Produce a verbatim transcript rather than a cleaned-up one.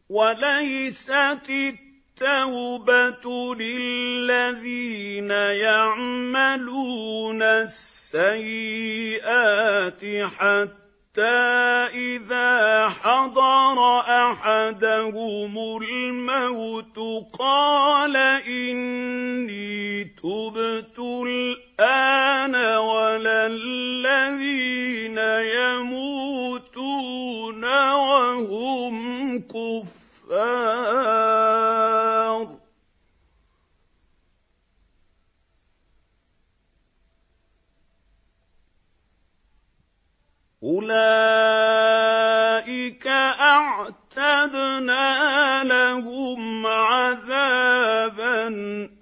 وَلَيْسَتِ التَّوْبَةُ لِلَّذِينَ يَعْمَلُونَ السَّيِّئَاتِ حَتَّى إِذَا حَضَرَ أَحَدَهُمُ الْمَوْتُ قَالَ إِنِّي تُبْتُ الْآنَ وَلَا الَّذِينَ يَمُوتُونَ وَهُمْ كُفَّارٌ أُولَئِكَ أَعْتَدْنَا لَهُمْ عَذَابًا